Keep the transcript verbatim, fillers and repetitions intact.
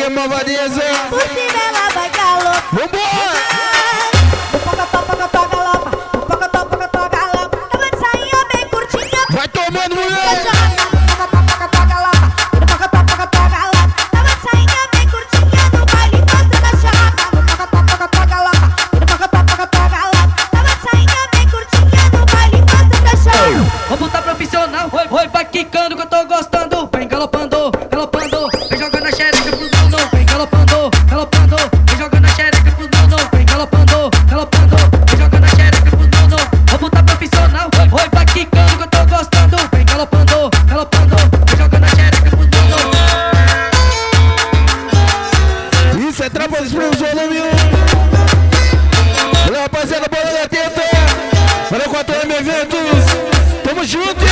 que malvadeza. Por cima ela vai galopar. Vambora! O pocotó, pocotó, galopa. O pocotó, pocotó, galopa. Tava de sainha bem curtinha. Vai tomando, mulher! O pocotó, pocotó, galopa. O pocotó, pocotó, galopa. Tava de sainha bem curtinha no baile mostrando a chapa. O pocotó, pocotó, galopa. O pocotó, pocotó, galopa. Tava de sainha bem curtinha no baile mostrando a chapa. Vou botar profissional, oi, oi, vai quicando que eu tô gostando. Vem galopando, galopando, vem jogando a xereca pros não, vem galopando, galopando, vem jogando a xereca pros não, vem galopando, galopando, vem jogando a xereca pros não. Vou botar profissional, oi, oi, vai quicando que eu tô gostando. Vem galopando, galopando, vem jogando a xereca pros não. Isso é Tropa dos Primos volume um. Valeu, rapaziada, bola da teta. Valeu, quatro M Eventos. Tamo junto.